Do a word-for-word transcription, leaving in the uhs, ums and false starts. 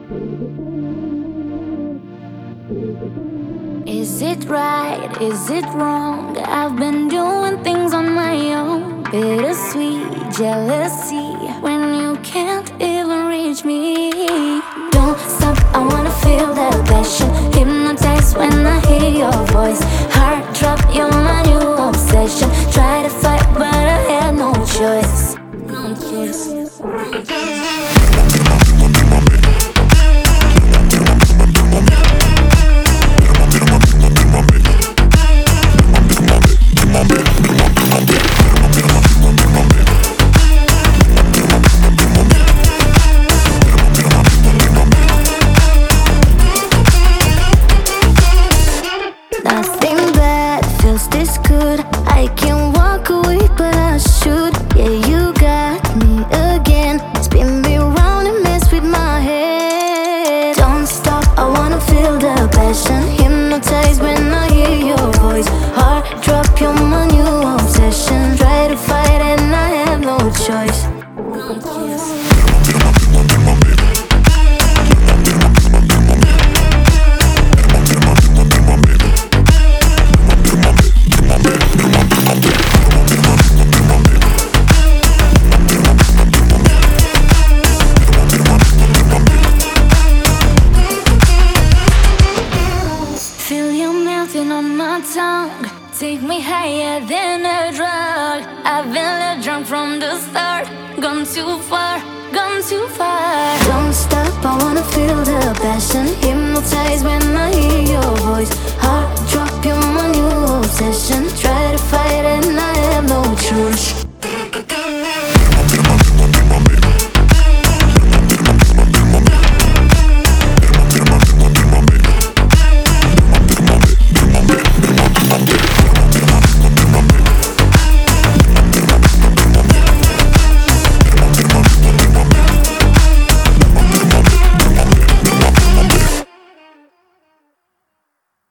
Is it right? Is it wrong? I've been doing things on my own. Bittersweet jealousy when you can't even reach me. Don't stop, I wanna feel that passion. Hypnotized when I hear your voice. Heart drop, you're my new obsession. Try to fight, but I had no choice. No choice. Nothing bad feels this good. I can walk away, but I should. Yeah, you got me again. Spin me round and mess with my head. Don't stop, I wanna feel the passion. Hypnotized when I hear your voice. Heart drop, you're my new obsession. Try to fight and I have no choice. No choice. Feel you melting on my tongue. Take me higher than a drug. I've been left drunk from the start. Gone too far, gone too far. Don't stop, I wanna feel the passion. Hypnotized when I hear your voice. Heart drop, you're my new obsession. Try to fight and I have no choice.